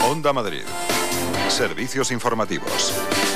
Onda Madrid. Servicios informativos.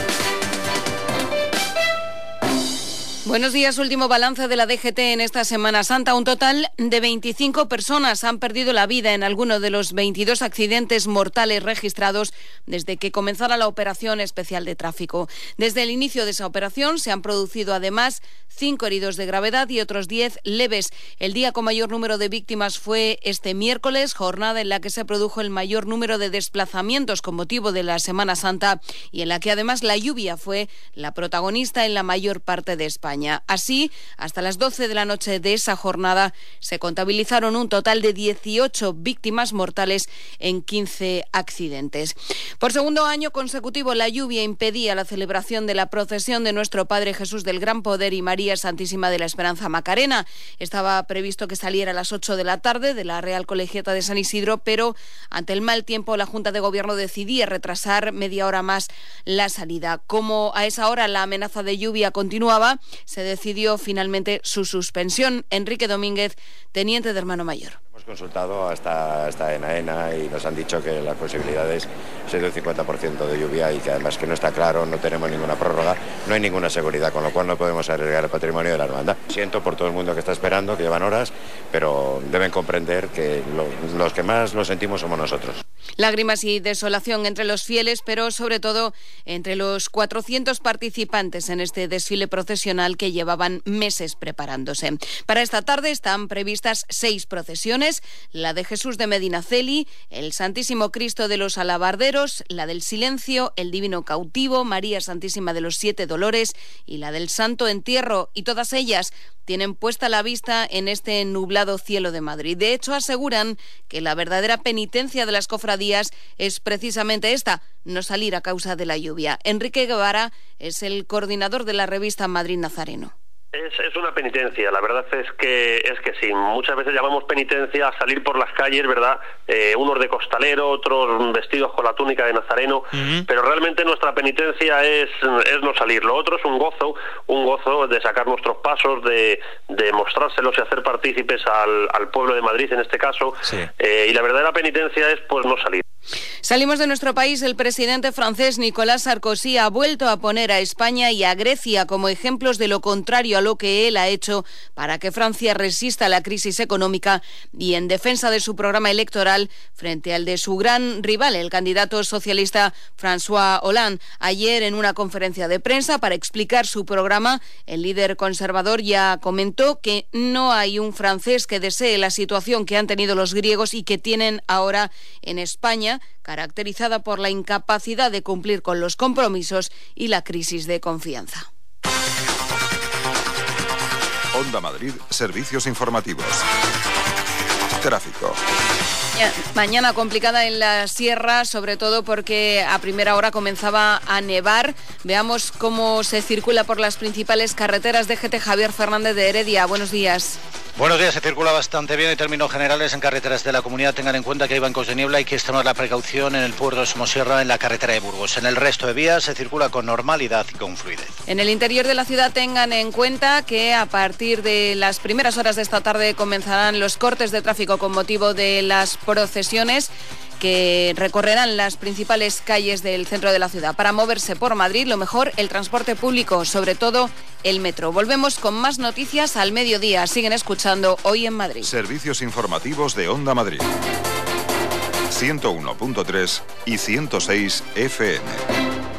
Buenos días. Último balance de la DGT en esta Semana Santa. Un total de 25 personas han perdido la vida en alguno de los 22 accidentes mortales registrados desde que comenzara la operación especial de tráfico. Desde el inicio de esa operación se han producido además 5 heridos de gravedad y otros 10 leves. El día con mayor número de víctimas fue este miércoles, jornada en la que se produjo el mayor número de desplazamientos con motivo de la Semana Santa y en la que además la lluvia fue la protagonista en la mayor parte de España. Así, hasta las 12 de la noche de esa jornada se contabilizaron un total de 18 víctimas mortales en 15 accidentes. Por segundo año consecutivo, la lluvia impedía la celebración de la procesión de Nuestro Padre Jesús del Gran Poder y María Santísima de la Esperanza Macarena. Estaba previsto que saliera a las 8 de la tarde de la Real Colegiata de San Isidro, pero ante el mal tiempo la Junta de Gobierno decidía retrasar media hora más la salida. Como a esa hora la amenaza de lluvia continuaba, se decidió finalmente su suspensión. Enrique Domínguez, teniente de Hermano Mayor. Hemos consultado hasta ENAENA y nos han dicho que las posibilidades son de un 50% de lluvia y que además que no está claro, no tenemos ninguna prórroga, no hay ninguna seguridad, con lo cual no podemos arriesgar el patrimonio de la hermandad. Siento por todo el mundo que está esperando, que llevan horas, pero deben comprender que los que más lo sentimos somos nosotros. Lágrimas y desolación entre los fieles, pero sobre todo entre los 400 participantes en este desfile procesional que llevaban meses preparándose. Para esta tarde están previstas 6 procesiones: la de Jesús de Medinaceli, el Santísimo Cristo de los Alabarderos, la del Silencio, el Divino Cautivo, María Santísima de los 7 Dolores y la del Santo Entierro, y todas ellas tienen puesta la vista en este nublado cielo de Madrid. De hecho, aseguran que la verdadera penitencia de las cofradías es precisamente esta: no salir a causa de la lluvia. Enrique Guevara es el coordinador de la revista Madrid Nazareno. Es una penitencia, la verdad es que sí. Muchas veces llamamos penitencia a salir por las calles, ¿verdad? Unos de costalero, otros vestidos con la túnica de nazareno, pero realmente nuestra penitencia es no salir. Lo otro es un gozo de sacar nuestros pasos, de mostrárselos y hacer partícipes al pueblo de Madrid en este caso, sí. Y la verdadera penitencia es pues no salir. Salimos de nuestro país. El presidente francés Nicolas Sarkozy ha vuelto a poner a España y a Grecia como ejemplos de lo contrario a lo que él ha hecho para que Francia resista la crisis económica y en defensa de su programa electoral frente al de su gran rival, el candidato socialista François Hollande. Ayer, en una conferencia de prensa para explicar su programa, el líder conservador ya comentó que no hay un francés que desee la situación que han tenido los griegos y que tienen ahora en España, caracterizada por la incapacidad de cumplir con los compromisos y la crisis de confianza. Onda Madrid, servicios informativos. Tráfico. Mañana complicada en la sierra, sobre todo porque a primera hora comenzaba a nevar. Veamos cómo se circula por las principales carreteras. DGT Javier Fernández de Heredia. Buenos días. Buenos días, se circula bastante bien en términos generales en carreteras de la comunidad. Tengan en cuenta que hay bancos de niebla y que extremar la precaución en el puerto de Somosierra, en la carretera de Burgos. En el resto de vías se circula con normalidad y con fluidez. En el interior de la ciudad tengan en cuenta que a partir de las primeras horas de esta tarde comenzarán los cortes de tráfico con motivo de las procesiones que recorrerán las principales calles del centro de la ciudad. Para moverse por Madrid, lo mejor, el transporte público, sobre todo el metro. Volvemos con más noticias al mediodía. Siguen escuchando Hoy en Madrid. Servicios informativos de Onda Madrid. 101.3 y 106 FM.